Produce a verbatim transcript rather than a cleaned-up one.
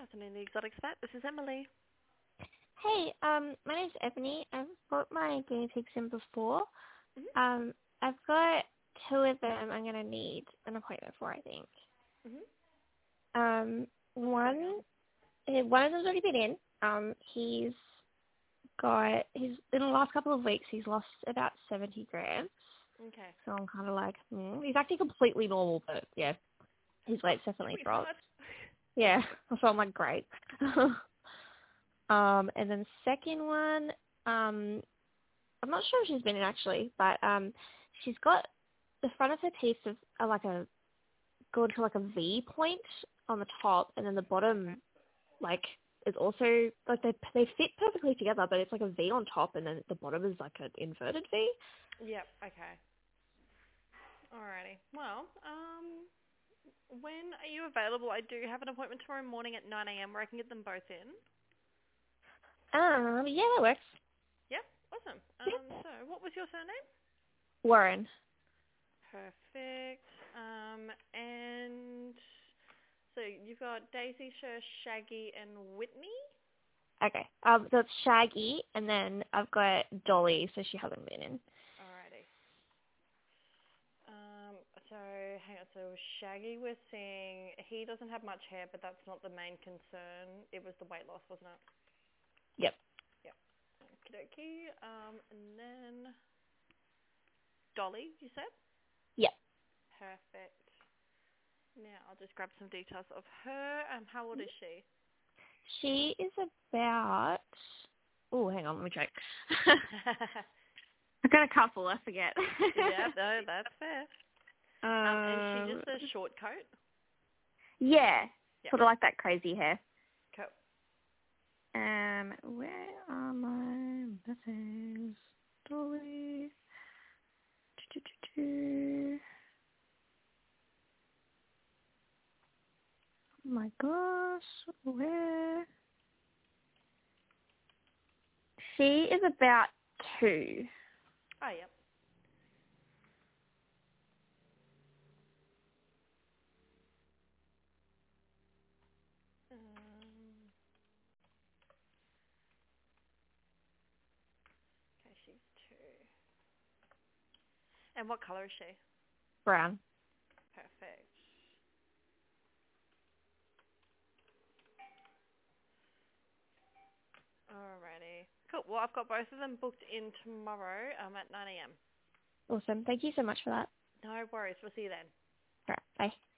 Afternoon, the Exotics Vet. This is Emily. Hey, um, my name's Ebony. I've got my guinea pigs in before. Mm-hmm. Um, I've got two of them I'm going to need an appointment for, I think. Mm-hmm. Um, What's going one, on? eh, one of them's already been in. Um, he's got, he's, in the last couple of weeks, he's lost about seventy grams. Okay. So I'm kind of like, hmm. He's actually completely normal, but yeah, his weight's definitely Sweet dropped. start. Yeah, so I'm like, great. um, and then second one, um, I'm not sure if she's been in actually, but um, she's got the front of her teeth is are like a go to like a V point on the top, and then the bottom like is also like they they fit perfectly together, but it's like a V on top, and then the bottom is like an inverted V. Yep. Okay. Alrighty. Well, um, when are you available? I do have an appointment tomorrow morning at nine a.m. where I can get them both in. Um, yeah, that works. Yep. Awesome. Yeah. Um, so what was your surname? Warren. Perfect. Um, and so you've got Daisy, Sher, Shaggy, and Whitney. Okay. Um, so it's Shaggy, and then I've got Dolly, so she hasn't been in. Alrighty. Um, so hang on. So Shaggy, we're seeing he doesn't have much hair, but that's not the main concern. It was the weight loss, wasn't it? Yep. Yep. Okie dokie. Um, and then Dolly, you said? Yep. Perfect. Now I'll just grab some details of her. Um, how old is she? She is about. Oh, hang on, let me check. I've got a couple. I forget. Yeah, no, that's fair. Um, and is she um, just a short coat? yeah, Yep. sort of like that crazy hair. Cool. Um, where are my messages? Dolly. Do-do-do-do. Oh my gosh, where? She is about two. Oh, yep. Um, okay, she's two. And what colour is she? Brown. Perfect. Alrighty. Cool. Well, I've got both of them booked in tomorrow um, at nine a.m. Awesome. Thank you so much for that. No worries. We'll see you then. All right, bye.